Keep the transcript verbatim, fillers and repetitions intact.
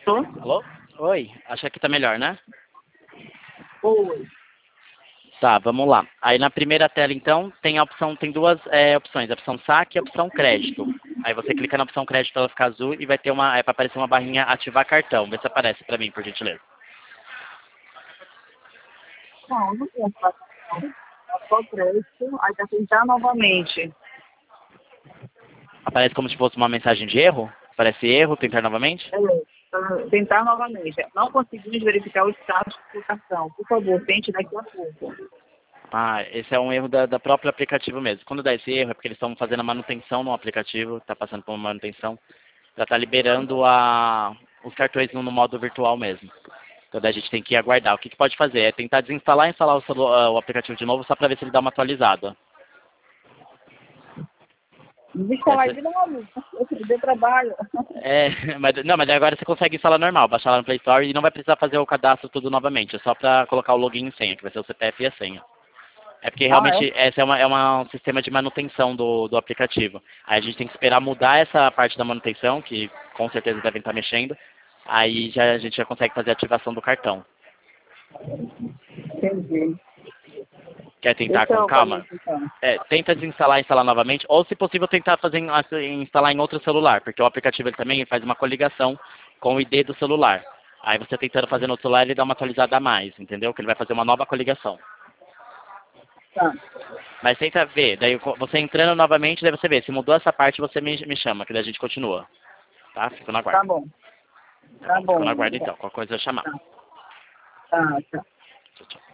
Tô? Alô? Oi, acho que tá melhor, né? Oi. Tá, vamos lá. Aí na primeira tela, então, tem a opção, tem duas é, opções, a opção saque e a opção crédito. Aí você clica na opção crédito, ela fica azul e vai ter uma, é para aparecer uma barrinha ativar cartão. Vê se aparece para mim, por gentileza. Não, não tem essa opção. É só crédito, aí tá tentar novamente. Aparece como se fosse uma mensagem de erro? Aparece erro, tentar novamente? É, tá, tentar novamente. Não conseguimos verificar o status do cartão. Por favor, tente daqui a pouco. Ah, esse é um erro da, da próprio aplicativo mesmo. Quando dá esse erro é porque eles estão fazendo a manutenção no aplicativo, está passando por uma manutenção, já está liberando a, os cartões no, no modo virtual mesmo. Então daí a gente tem que aguardar. O que, que pode fazer? É tentar desinstalar e instalar o, celu- ah, o aplicativo de novo só para ver se ele dá uma atualizada. Desinstalar Essa, de novo. Eu dei trabalho. é, mas, não, mas agora você consegue instalar normal, baixar lá no Play Store e não vai precisar fazer o cadastro tudo novamente. É só para colocar o login e senha, que vai ser o C P F e a senha. É porque Ah, é? realmente esse é, uma, é uma, um sistema de manutenção do, do aplicativo. Aí a gente tem que esperar mudar essa parte da manutenção, que com certeza devem estar mexendo. Aí já, a gente já consegue fazer a ativação do cartão. Entendi. Quer tentar Deixa com eu fazer calma? isso então. É, tenta desinstalar e instalar novamente, ou se possível tentar fazer em- instalar em outro celular, porque o aplicativo ele também faz uma coligação com o I D do celular. Aí você tentando fazer no outro celular, ele dá uma atualizada a mais, entendeu? Que ele vai fazer uma nova coligação. Tá. Mas tenta ver, daí você entrando novamente, daí você vê, se mudou essa parte, você me, me chama, que daí a gente continua. Tá? Fico na Tá guarda. bom. Tá Tá bom, fico bom. na guarda então, qualquer coisa eu chamar. Tá, tá. tá. Tchau, tchau.